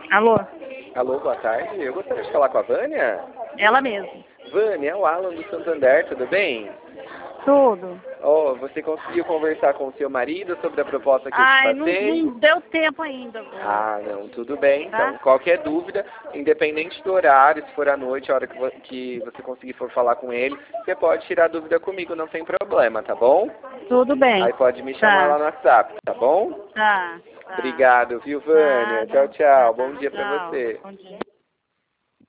Alô? Alô, boa tarde. Eu gostaria de falar com a Vânia. Ela mesma. Vânia, é o Alan do Santander, tudo bem? Tudo. Oh, você conseguiu conversar com o seu marido sobre a proposta que eu te Ai, passei? não deu tempo ainda. Ah, não, tudo bem. Tá? Então, qualquer dúvida, independente do horário, se for à noite, a hora que você conseguir for falar com ele, você pode tirar dúvida comigo, não tem problema, tá bom? Tudo bem. Aí pode me chamar lá no WhatsApp, tá bom? Tá. Obrigado, viu, Vânia? Nada. Tchau, tchau. Tá. Bom dia pra Tchau. você. Bom dia.